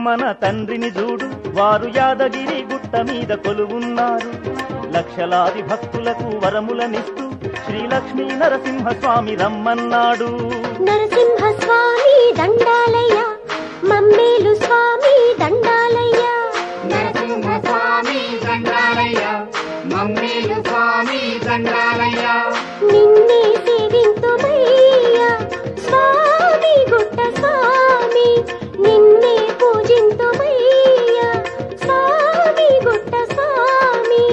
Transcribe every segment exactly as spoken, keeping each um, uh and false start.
మన తండ్రిని చూడు, వారు యాదగిరి గుట్ట మీద కొలువున్నారు. లక్షలాది భక్తులకు వరములనిస్తూ శ్రీలక్ష్మీ నరసింహస్వామి రమ్మన్నాడు. నరసింహస్వామి దండాలయ్య, మమ్మేలు స్వామి దండాలయ్య. నరసింహస్వామి దండాలయ్య, మమ్మేలు స్వామి దండాలయ్య. నిన్నే సేవింతుమయ్యా స్వామి గుట్ట స్వామి, నిన్నే పూజింతుమయ్యా స్వామి గుట్ట స్వామి.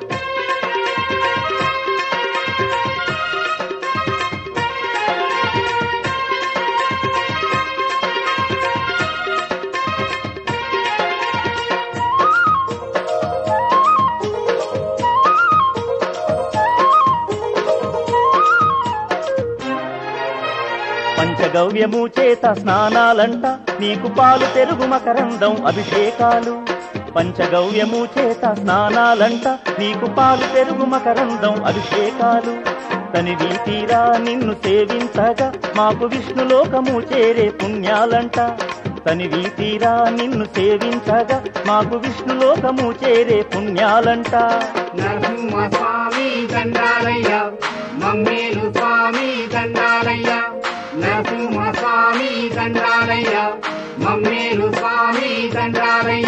పంచగవ్యము చేత స్నానాలంట, నీకు పాలు పెరుగు మకరందం అభిషేకాలు. పంచగవ్యము చేత స్నానాలంట, నీకు పాలు పెరుగు మకరందం అభిషేకాలు. తనివి తీరా నిన్ను సేవించగా మాకు విష్ణులోకము చేరే పుణ్యాలంట. తనివి తీరా నిన్ను సేవించగా మాకు విష్ణులోకము చేరే పుణ్యాలంట. నరసింహస్వామి దండాలయ్య, మమ్మేలు స్వామి దండాలయ్య. నరసింహస్వామి దండాలయ్య, మమ్మేలు స్వామి దండాలయ్య.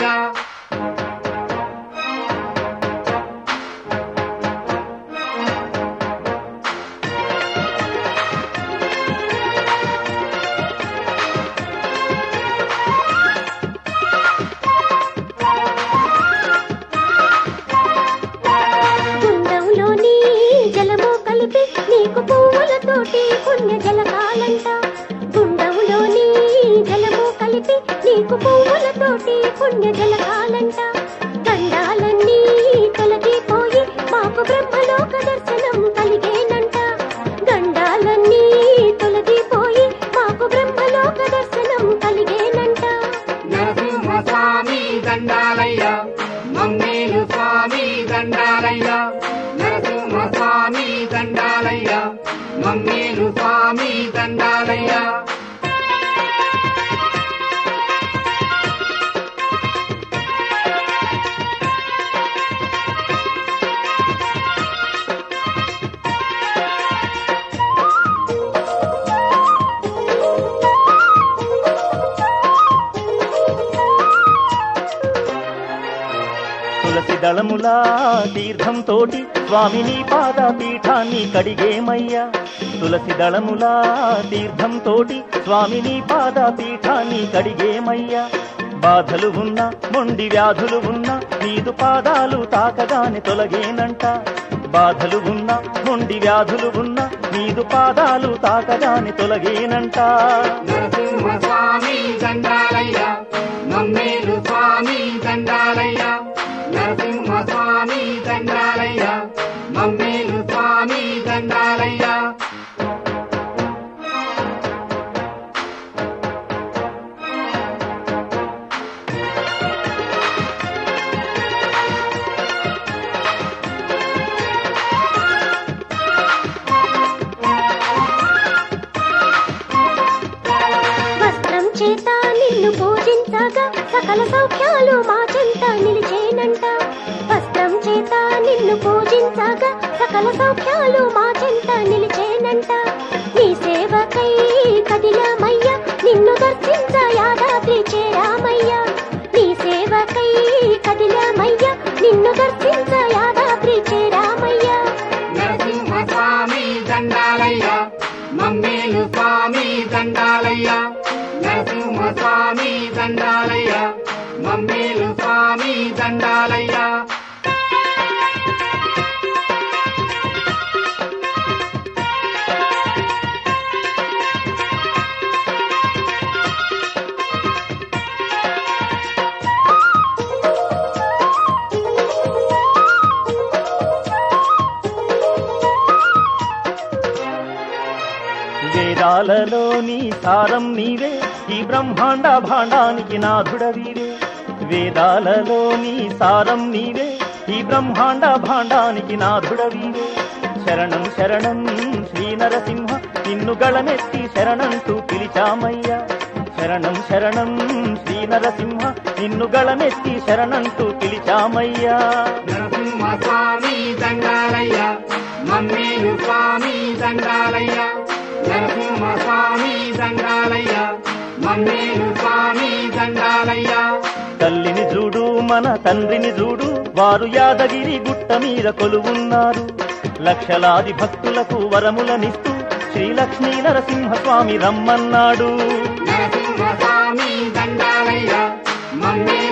గుండంలోని జలము కలిపి నీకు పువ్వులతోటి పుణ్య జలకాలంట. గుండంలోని జలము కలిపి నీకు పువ్వులతోటి పుణ్య జలకాలంట. గండాలన్నీ తొలగిపోయి మాకు బ్రహ్మలోక దర్శనం కలిగేనంట. గండాలన్నీ తొలగిపోయి మాకు బ్రహ్మలోక దర్శనం కలిగేనంట. నరసింహస్వామి దండాలయ్య, మమ్మేలు స్వామి దండాలయ్య. నరసింహస్వామి దండాలయ్య, మమ్మేలు స్వామి దండాలయ్య. తులసి దళములా తీర్థం తోటి స్వామిని పాద పీఠాన్ని కడిగేమయ్యా. తులసి దళములా తీర్థం తోటి స్వామిని పాద పీఠాన్ని కడిగేమయ్యా. బాధలు ఉన్న మొండి వ్యాధులు ఉన్న నీదు పాదాలు తాకగానే తొలగేనంట. బాధలు ఉన్న మొండి వ్యాధులు ఉన్న నీదు పాదాలు తాకగానే తొలగేనంట. నరసింహస్వామి దండాలయ్య, మమ్మేలు స్వామి దండాలయ్య. నరసింహస్వామి దండాలయ్య, మమ్మేలు స్వామి దండాలయ్య. వస్త్రం చేత నిన్ను పూజించగా సకల సౌఖ్యాలు మా చెంత నిలిచేనంట. వస్త్రం చేత నిన్ను పూజించగా సకల సౌఖ్యాలు మా చెంత నిలిచేనంట. నీ సేవకై కదిలామయ్యా, నిన్ను దర్శించ యాదాద్రి చేరామయ్యా. నీ సేవకై కదిలామయ్యా, నిన్ను దర్శించ యాదాద్రి చేరామయ్యా. నరసింహస్వామి దండాలయ్య, మమ్మేలు స్వామి దండాలయ్య. నరసింహస్వామి దండాలయ్య, మమ్మేలు స్వామి దండాలయ్య. వేదాలలోని సారం నీవే, ఈ బ్రహ్మాండ భాండానికి నాథుడవీవే. వేదాలలోని సారం నీవే, ఈ బ్రహ్మాండ భాండానికి నాథుడవీవే. శరణం శరణం శ్రీ నరసింహ, నిన్ను గళమెత్తి శరణంటూ పిలిచామయ్యా. శరణం శరణం శ్రీ నరసింహ నిన్ను గళమెత్తి శరణంటూ పిలిచామయ్యా. నరసింహ స్వామి దండాలయ్య మమ్మేలు స్వామి దండాలయ్య నరసింహ స్వామి దండాలయ్య మమ్మేలు స్వామి దండాలయ్య. తల్లిని చూడు మన తండ్రిని చూడు వారు యాదగిరి గుట్ట మీద కొలువున్నారు. లక్షలాది భక్తులకు వరములనిస్తూ శ్రీ లక్ష్మీ నరసింహ స్వామి రమ్మన్నాడు. నరసింహ స్వామి దండాలయ్య మమ్మే